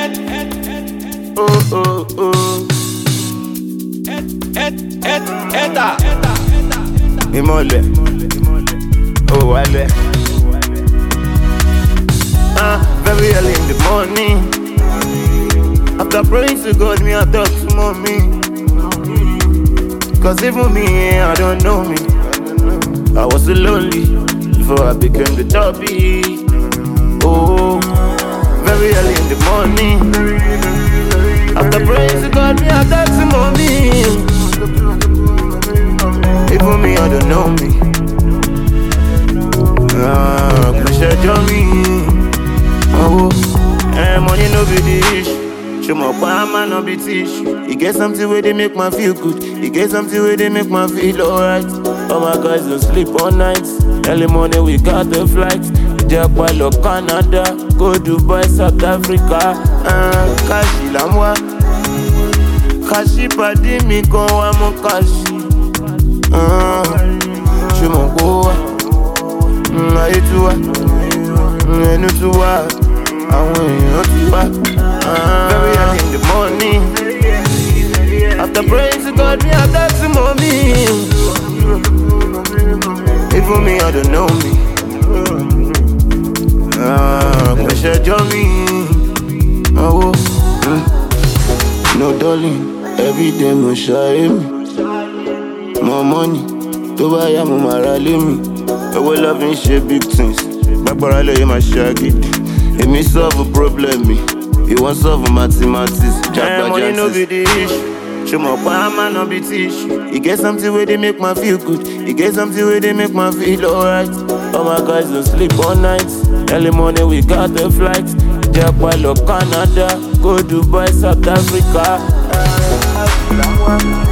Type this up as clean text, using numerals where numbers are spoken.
Ìmọ̀lẹ̀, ó wálẹ̀. Very early in the morning, after praying to God, me I talk to mommy. Cause even me, I don't know me. I was so lonely before I became the topic. Oh, very early in the morning, after praying to God, me I talk to mommy. Even me, I don't know me. Oh, money no be the issue. Show my palm no be tissue. You get something where they make me feel good. You get something where they make me feel alright. All my guys don't sleep all night. Early morning we got the flight. Japan, Canada, go Dubai, South Africa. Kashi lamwa, Kashi padi mi kon wa mo kashi. Show my go, aye tuwa, enu tuwa. Very early in the morning, after praying to God, me I talk to mommy. Even me, I don't know me. Pressure Johnny. Oh, no darling, every day mo shy me. More money, to buy a mo marale me. I will love and share big things. Back for all my shaggy. If me solve a problem, you want solve mathematics. Money no be the issue. Show my palm no be tissue. You get something where they make me feel good. You get something where they make me feel alright. All my guys don't sleep all night. Early morning we got the flight. Japan, Canada, go Dubai, South Africa.